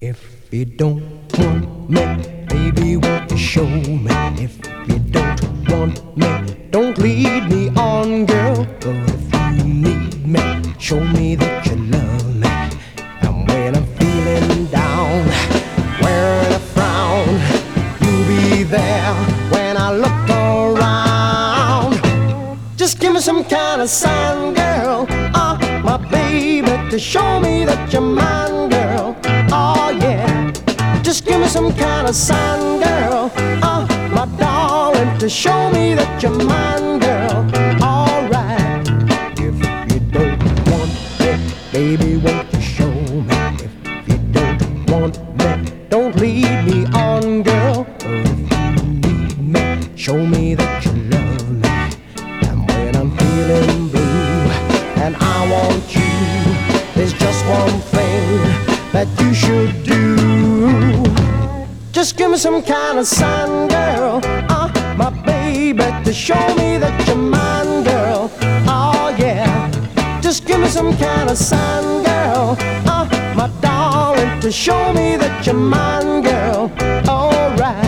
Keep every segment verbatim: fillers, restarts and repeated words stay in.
If you don't want me, baby, won't you show me? If you don't want me, don't lead me on, girl. But if you need me, show me that you love me. And when I'm feeling down, wearing a frown, you'll be there when I look around. Just give me some kind of sign, girl, oh, my baby, to show me that you're mine, girl. Oh yeah, just give me some kind of sign, girl, oh, my darling, to show me that you're mine, girl. Alright, if you don't want me, baby, won't you show me? If you don't want me, don't lead me on, girl. Or if you need me, show me that you love me. And when I'm feeling blue and I want you, there's just one thing that you should do. Just give me some kind of sign, girl, uh, my baby, to show me that you're mine, girl. Oh yeah, just give me some kind of sign, girl, uh, my darling, to show me that you're mine, girl. Alright.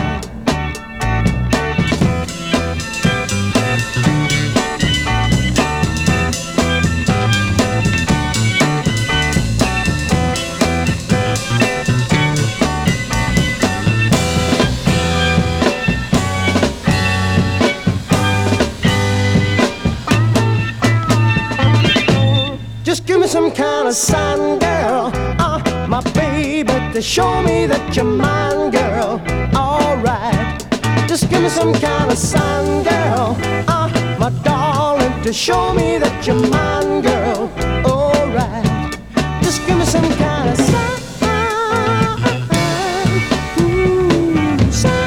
Just give me some kind of sign, girl, uh, my baby, to show me that you're mine, girl. Alright, just give me some kind of sign, girl, uh, my darling, to show me that you're mine, girl. Alright, just give me some kind of sign, ooh, sign.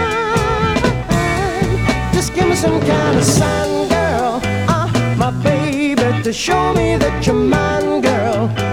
Just give me some kind of sign, girl, uh, my baby, to show me that you're mine, girl.